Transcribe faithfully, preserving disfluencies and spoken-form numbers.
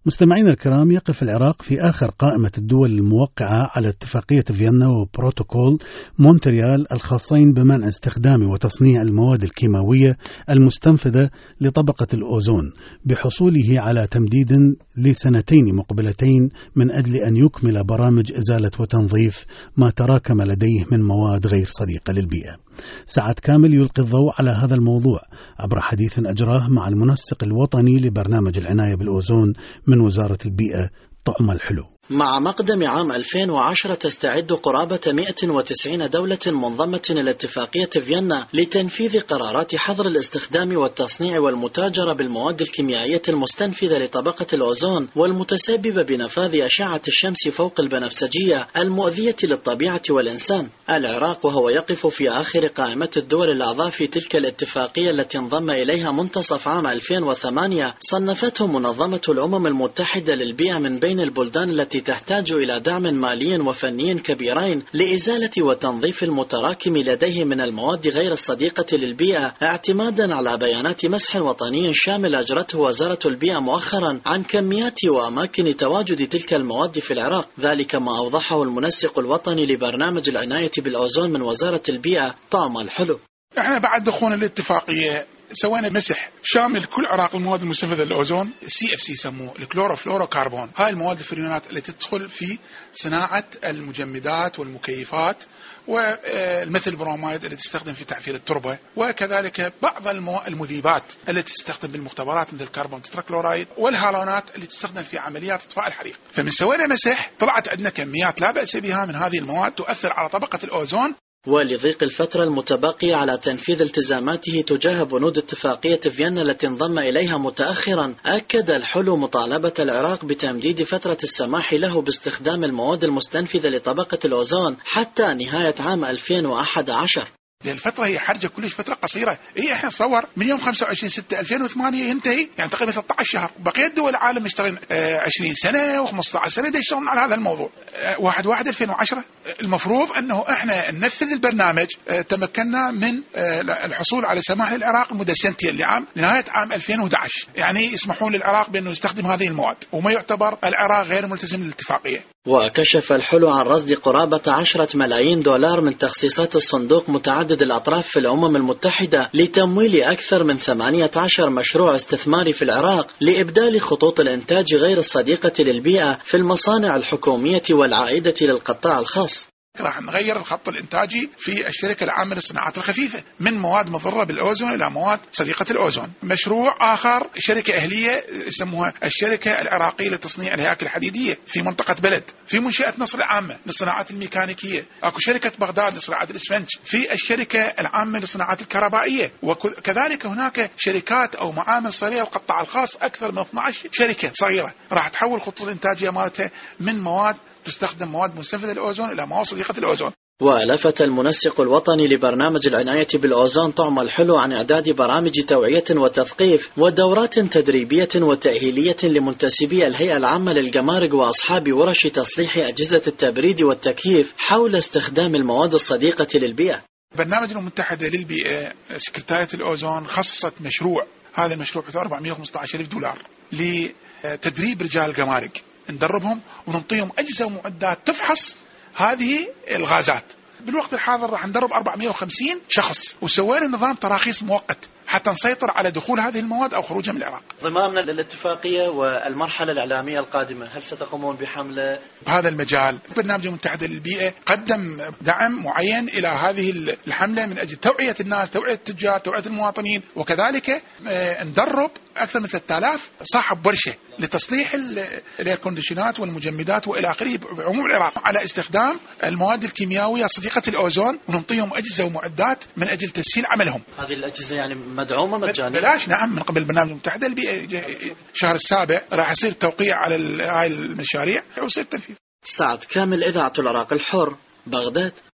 مستمعينا الكرام، يقف العراق في آخر قائمة الدول الموقعة على اتفاقية فيينا وبروتوكول مونتريال الخاصين بمنع استخدام وتصنيع المواد الكيماوية المستنفذة لطبقة الأوزون، بحصوله على تمديد لسنتين مقبلتين من أجل أن يكمل برامج إزالة وتنظيف ما تراكم لديه من مواد غير صديقة للبيئة. سعد كامل يلقي الضوء على هذا الموضوع عبر حديث أجراه مع المنسق الوطني لبرنامج العناية بالأوزون من وزارة البيئة طعم الحلو. مع مقدم عام ألفين وعشرة تستعد قرابة مئة وتسعين دولة منضمة إلى اتفاقية فيينا لتنفيذ قرارات حظر الاستخدام والتصنيع والمتاجرة بالمواد الكيميائية المستنفذة لطبقة الأوزون والمتسببة بنفاذ أشعة الشمس فوق البنفسجية المؤذية للطبيعة والإنسان. العراق وهو يقف في آخر قائمة الدول الأعضاء في تلك الاتفاقية التي انضم إليها منتصف عام ألفين وثمانية، صنفته منظمة الأمم المتحدة للبيئة من بين البلدان التي تحتاج إلى دعم مالي وفني كبيرين لإزالة وتنظيف المتراكم لديه من المواد غير الصديقة للبيئة، اعتمادا على بيانات مسح وطني شامل أجرته وزارة البيئة مؤخرا عن كميات وأماكن تواجد تلك المواد في العراق. ذلك ما أوضحه المنسق الوطني لبرنامج العناية بالأوزون من وزارة البيئة طعم الحلو. احنا بعد دخول الاتفاقية سوينا مسح شامل كل عراق المواد المستنفذة للأوزون، سي اف سي يسموه الكلوروفلوروكربون. هاي المواد الفريونات التي تدخل في صناعة المجمدات والمكيفات، والميثيل بروميد التي تستخدم في تعفير التربة، وكذلك بعض المذيبات التي تستخدم بالمختبرات مثل الكربون تتراكلورايد، والهالونات اللي تستخدم في عمليات اطفاء الحريق. فمن سوينا مسح طلعت عندنا كميات لا بأس بها من هذه المواد تؤثر على طبقة الأوزون. ولضيق الفترة المتبقية على تنفيذ التزاماته تجاه بنود اتفاقية فيينا التي انضم إليها متأخرا، أكد الحلو مطالبة العراق بتمديد فترة السماح له باستخدام المواد المستنفذة لطبقة الأوزون حتى نهاية عام ألفين وأحد عشر. لأن الفترة هي حرجة كلش فترة قصيرة. إيه إحنا نصور من يوم خمسة وعشرين ستة ألفين وثمانية ينتهي، يعني تقريبا ستة عشر شهر. بقية دول العالم يشتغل عشرين سنة وخمسة عشر سنة يشتغلون على هذا الموضوع. واحد واحد ألفين وعشرة المفروض أنه إحنا ننفذ البرنامج. تمكنا من الحصول على سماح للعراق مدة سنتين لعام لنهاية عام ألفين وأحد عشر، يعني يسمحون للعراق بأنه يستخدم هذه المواد، وما يعتبر العراق غير ملتزم للاتفاقية. وكشف الحلو عن رصد قرابة عشرة ملايين دولار من تخصيصات الصندوق متعدد الأطراف في الأمم المتحدة لتمويل أكثر من ثمانية عشر مشروع استثماري في العراق لإبدال خطوط الإنتاج غير الصديقة للبيئة في المصانع الحكومية والعائدة للقطاع الخاص. راح نغير الخط الإنتاجي في الشركة العامة للصناعات الخفيفة من مواد مضرة بالأوزون إلى مواد صديقة الأوزون. مشروع آخر شركة أهلية يسموها الشركة العراقية لتصنيع الهياكل الحديدية في منطقة بلد، في منشأة نصر العامة للصناعات الميكانيكية، أكو شركة بغداد لصناعة الإسفنج، في الشركة العامة للصناعات الكهربائية، وكذلك هناك شركات أو معامل صغيرة القطاع الخاص أكثر من اثنتي عشرة شركة صغيرة راح تحول خطوط الإنتاجية مالتها من مواد تستخدم مواد مستنفذة للأوزون إلى مواد صديقة الأوزون. ولفت المنسق الوطني لبرنامج العناية بالأوزون طعم الحلو عن إعداد برامج توعية وتثقيف ودورات تدريبية وتأهيلية لمنتسبي الهيئة العامة للجمارك وأصحاب ورش تصليح أجهزة التبريد والتكييف حول استخدام المواد الصديقة للبيئة. برنامج الأمم المتحدة للبيئة سكرتارية الأوزون خصصت مشروع، هذا المشروع أربعمئة وخمسة عشر ألف دولار لتدريب رجال الجمارك، ندربهم ونعطيهم أجهزة ومعدات تفحص هذه الغازات. بالوقت الحاضر راح ندرب أربعمئة وخمسين شخص، وسوينا نظام تراخيص مؤقت حتى نسيطر على دخول هذه المواد أو خروجها من العراق. ضمن الاتفاقية والمرحلة الإعلامية القادمة، هل ستقومون بحملة بهذا المجال؟ برنامج المتحدة للبيئة قدم دعم معين إلى هذه الحملة من أجل توعية الناس، توعية التجار، توعية المواطنين، وكذلك ندرب أكثر من ثلاثة آلاف صاحب ورشة لتصليح الكونديشنات والمجمدات وإلى آخره بعموم العراق على استخدام المواد الكيميائية صديقة الأوزون، ونعطيهم أجهزة ومعدات من أجل تسهيل عملهم. هذه الأجهزة يعني مدعومة مجانيا؟ بلاش، نعم، من قبل برنامج المتحدة للبيئة شهر السابع راح يصير توقيع على هاي المشاريع ويصير تنفيذ. سعد كامل، إذاعة العراق الحر، بغداد.